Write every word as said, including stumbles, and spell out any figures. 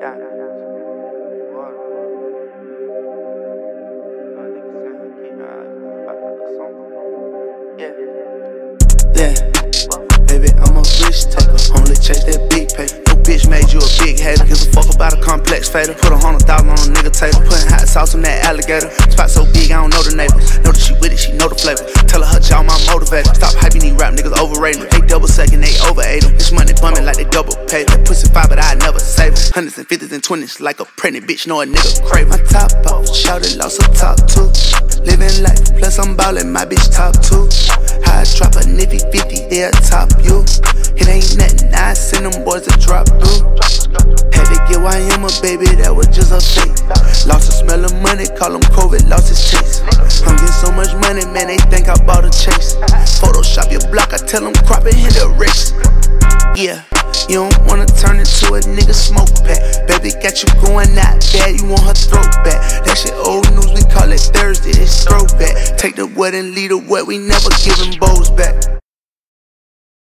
Yeah. Yeah, baby, I'm a risk taker. Only chase that big pay. Your bitch made you a big hater. Gives a fuck about a complex fader. Put a hundred thousand on a nigga table. Putting hot sauce on that alligator. Spot so big, I don't know the neighbors. Know that she with it, she know the flavor. Tell her her job, my motivator. Stop hyping these rap niggas overrated. They double second, they over eight em. This money bumming like they double paid. That pussy fire, but I never save it. Hundreds and fifties and twenties, like a pregnant bitch. Know a nigga crave. My top off, shouted, lost her top two. Living life, plus I'm ballin', my bitch top two. I drop a nifty fifty, they'll top you. It ain't nothing, I send them boys to drop through. Had to get Y M a baby, that was just a fake. Lost the smell of money, call him COVID, lost his taste. I'm getting so much money, man, they think I bought a chase. Photoshop your block, I tell them crop it, hit a race. Yeah, you don't wanna turn into a nigga smoke pack. Baby got you going out bad, you want her throat back. That shit old news, we call it Thursday, it's throwback. Take the wet and leave the wet, we never giving bows